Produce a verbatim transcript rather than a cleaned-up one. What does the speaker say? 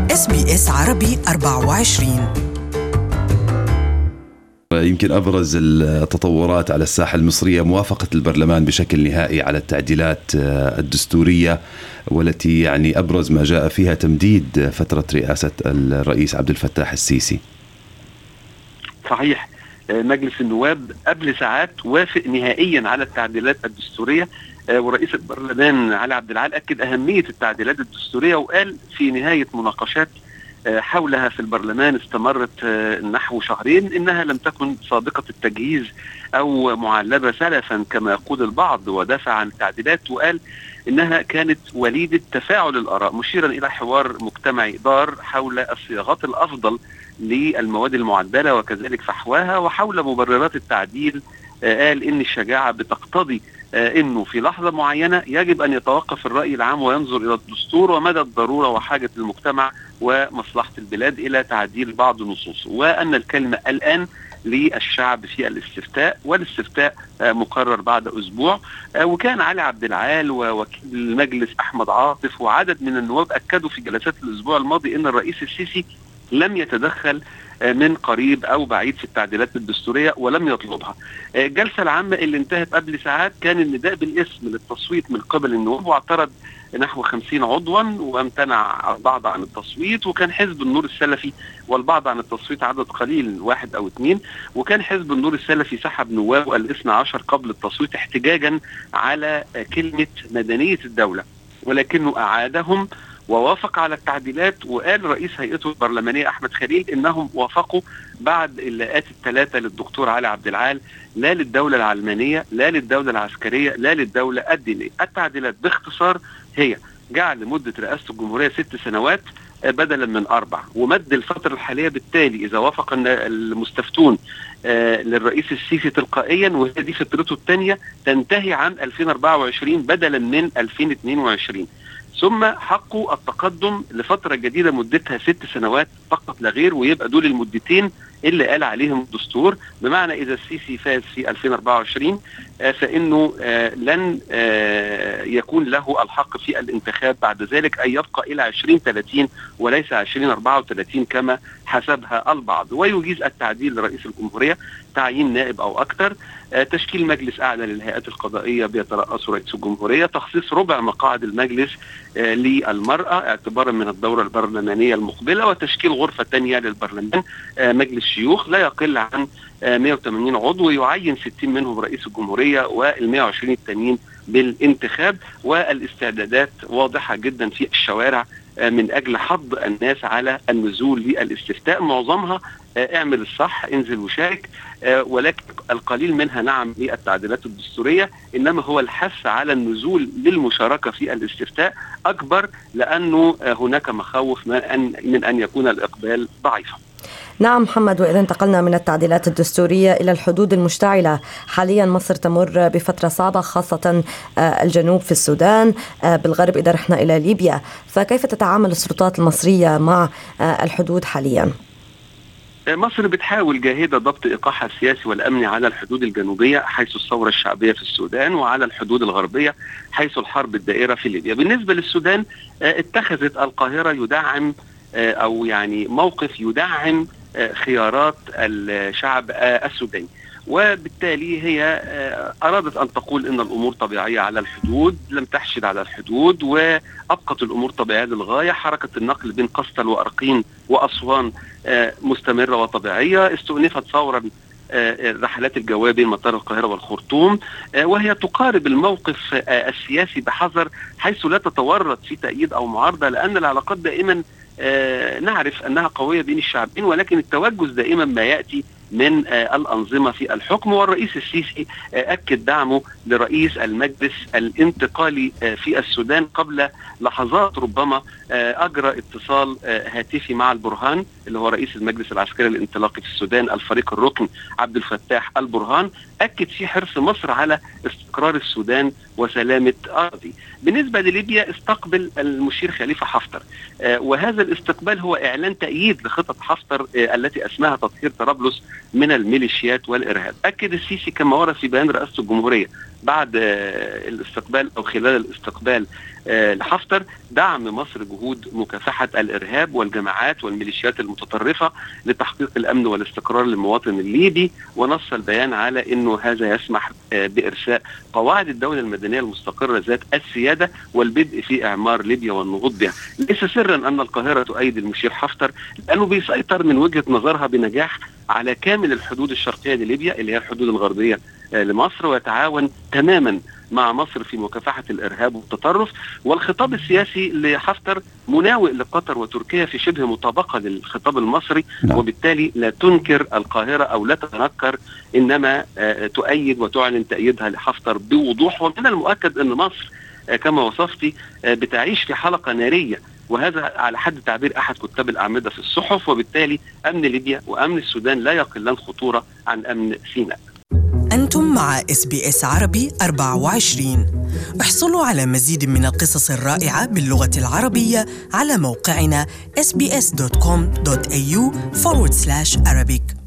إس بي إس عربي أربعة وعشرين. يمكن أبرز التطورات على الساحة المصرية موافقة البرلمان بشكل نهائي على التعديلات الدستورية، والتي يعني أبرز ما جاء فيها تمديد فترة رئاسة الرئيس عبد الفتاح السيسي. صحيح، مجلس النواب قبل ساعات وافق نهائيا على التعديلات الدستورية، ورئيس البرلمان علي عبد العال أكد أهمية التعديلات الدستورية، وقال في نهاية مناقشات حولها في البرلمان استمرت نحو شهرين إنها لم تكن سابقة التجهيز أو معلبة سلفا كما يقول البعض، ودافع عن التعديلات وقال إنها كانت وليدة تفاعل الآراء، مشيرا إلى حوار مجتمعي دار حول الصياغات الأفضل للمواد المعدلة وكذلك فحواها، وحول مبررات التعديل قال إن الشجاعة بتقتضي إنه في لحظة معينة يجب أن يتوقف الرأي العام وينظر إلى الدستور ومدى الضرورة وحاجة المجتمع ومصلحة البلاد إلى تعديل بعض نصوصه، وأن الكلمة الآن للشعب في الاستفتاء، والاستفتاء مقرر بعد أسبوع. وكان علي عبد العال ووكيل المجلس أحمد عاطف وعدد من النواب أكدوا في جلسات الأسبوع الماضي أن الرئيس السيسي لم يتدخل من قريب أو بعيد في التعديلات الدستورية ولم يطلبها. الجلسة العامة اللي انتهت قبل ساعات كان النداء بالاسم للتصويت من قبل النواب، واعترض نحو خمسين عضوا وامتنع البعض عن التصويت، وكان حزب النور السلفي والبعض عن التصويت عدد قليل واحد أو اثنين، وكان حزب النور السلفي سحب نوابه الاثنى عشر قبل التصويت احتجاجا على كلمة مدنية الدولة، ولكنه أعادهم ووافق على التعديلات. وقال رئيس هيئته البرلمانية أحمد خليل إنهم وافقوا بعد اللاءات الثلاثة للدكتور علي عبد العال، لا للدولة العلمانية، لا للدولة العسكرية، لا للدولة الدينية. التعديلات باختصار هي جعل مدة رئاسة الجمهورية ست سنوات بدلا من أربع، ومد الفترة الحالية بالتالي إذا وافق المستفتون للرئيس السيسي تلقائيا، وهي دي فترته الثانية، تنتهي عام ألفين وأربعة وعشرين بدلا من ألفين واثنين وعشرين. ثم حقوا التقدم لفترة جديدة مدتها ست سنوات فقط لا غير، ويبقى دول المدتين اللي قال عليهم الدستور، بمعنى إذا السيسي فاز في ألفين وأربعة وعشرين فإنه لن يكون له الحق في الانتخاب بعد ذلك، أي يبقى إلى عشرين ثلاثين وليس عشرين أربعة وثلاثين كما حسبها البعض. ويجيز التعديل لرئيس الجمهورية تعيين نائب أو أكثر، تشكيل مجلس أعلى للهيئات القضائية بيترأسه رئيس الجمهورية، تخصيص ربع مقاعد المجلس للمرأة اعتبارا من الدورة البرلمانية المقبلة، وتشكيل غرفة ثانية للبرلمان مجلس شيوخ لا يقل عن مئة وثمانين عضو، يعين ستين منهم رئيس الجمهورية والمئة وعشرين التانيين بالانتخاب. والاستعدادات واضحة جدا في الشوارع من أجل حض الناس على النزول للاستفتاء، معظمها اعمل الصح انزل وشارك، ولكن القليل منها نعم للتعديلات الدستورية، إنما هو الحث على النزول للمشاركة في الاستفتاء أكبر، لأنه هناك مخاوف من أن, من أن يكون الإقبال ضعيفا. نعم محمد، وإذا انتقلنا من التعديلات الدستورية إلى الحدود المشتعلة، حاليا مصر تمر بفترة صعبة، خاصة الجنوب في السودان، بالغرب إذا رحنا إلى ليبيا، فكيف تتعامل السلطات المصرية مع الحدود حاليا؟ مصر بتحاول جاهدة ضبط إيقاعها السياسي والأمني على الحدود الجنوبية حيث الثورة الشعبية في السودان، وعلى الحدود الغربية حيث الحرب الدائرة في ليبيا. بالنسبة للسودان اتخذت القاهرة يدعم أو يعني موقف يدعم خيارات الشعب السوداني، وبالتالي هي أرادت أن تقول إن الأمور طبيعية على الحدود، لم تحشد على الحدود وأبقت الأمور طبيعية للغاية. حركة النقل بين قسطل وأرقين وأسوان مستمرة وطبيعية. استؤنفت فورا رحلات الجوية بين مطار القاهرة والخرطوم، وهي تقارب الموقف السياسي بحذر حيث لا تتورط في تأييد أو معارضة، لأن العلاقات دائما نعرف أنها قوية بين الشعبين، ولكن التوجس دائما ما يأتي من الأنظمة في الحكم. والرئيس السيسي أكد دعمه لرئيس المجلس الانتقالي في السودان قبل لحظات، ربما أجرى اتصال هاتفي مع البرهان اللي هو رئيس المجلس العسكري الانطلاقي في السودان الفريق الركن عبد الفتاح البرهان، أكد في حرص مصر على استقرار السودان وسلامة أراضي. بالنسبة لليبيا استقبل المشير خليفة حفتر، وهذا الاستقبال هو إعلان تأييد لخطط حفتر التي أسماها تطهير طرابلس من الميليشيات والإرهاب. أكد السيسي كما ورد في بيان رئاسة الجمهورية بعد الاستقبال أو خلال الاستقبال لحفتر دعم مصر جهود مكافحة الإرهاب والجماعات والميليشيات المتطرفة لتحقيق الأمن والاستقرار للمواطن الليبي، ونص البيان على أنه هذا يسمح بإرساء قواعد الدولة المدنية المستقرة ذات السيادة والبدء في إعمار ليبيا والنهوض بها. ليس سرا أن القاهرة تؤيد المشير حفتر لأنه بيسيطر من وجهة نظرها بنجاح على كامل الحدود الشرقية لليبيا اللي هي الحدود الغربية لمصر، ويتعاون تماما مع مصر في مكافحة الإرهاب والتطرف. والخطاب السياسي لحفتر مناوئ لقطر وتركيا في شبه مطابقة للخطاب المصري، نعم. وبالتالي لا تنكر القاهرة أو لا تتنكر، إنما تؤيد وتعلن تأييدها لحفتر بوضوح. ومن المؤكد أن مصر كما وصفتي بتعيش في حلقة نارية، وهذا على حد تعبير أحد كتاب الأعمدة في الصحف، وبالتالي أمن ليبيا وأمن السودان لا يقلان خطورة عن أمن سيناء. أنتم مع إس بي إس عربي أربعة وعشرين. احصلوا على مزيد من القصص الرائعة باللغة العربية على موقعنا إس بي إس دوت كوم دوت إيه يو فورورد سلاش أرابيك.